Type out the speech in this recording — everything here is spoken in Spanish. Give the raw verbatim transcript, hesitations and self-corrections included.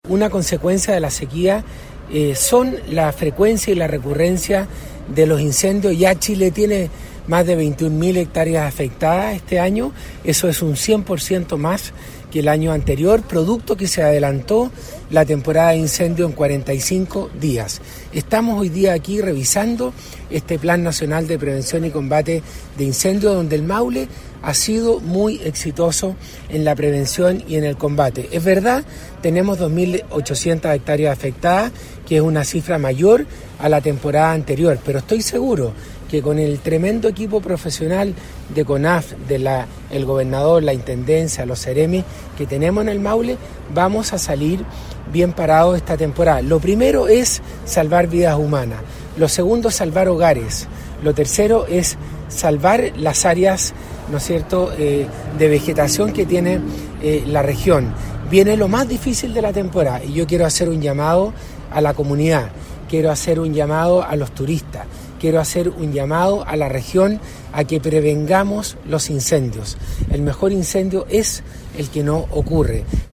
una consecuencia de la sequía eh, son la frecuencia y la recurrencia de los incendios. Ya Chile tiene más de veintiún mil hectáreas afectadas este año, eso es un cien por ciento más que el año anterior, producto que se adelantó la temporada de incendio en cuarenta y cinco días. Estamos hoy día aquí revisando este Plan Nacional de Prevención y Combate de Incendios, donde el Maule ha sido muy exitoso en la prevención y en el combate. Es verdad, tenemos dos mil ochocientas hectáreas afectadas, que es una cifra mayor a la temporada anterior, pero estoy seguro que con el tremendo equipo profesional de CONAF, de la, el gobernador, la intendencia, los Ceremi que tenemos en el Maule, vamos a salir bien parados esta temporada. Lo primero es salvar vidas humanas, lo segundo es salvar hogares, lo tercero es salvar las áreas, ¿no es cierto?, eh, de vegetación que tiene eh, la región. Viene lo más difícil de la temporada y yo quiero hacer un llamado a la comunidad, quiero hacer un llamado a los turistas, quiero hacer un llamado a la región a que prevengamos los incendios. El mejor incendio es el que no ocurre.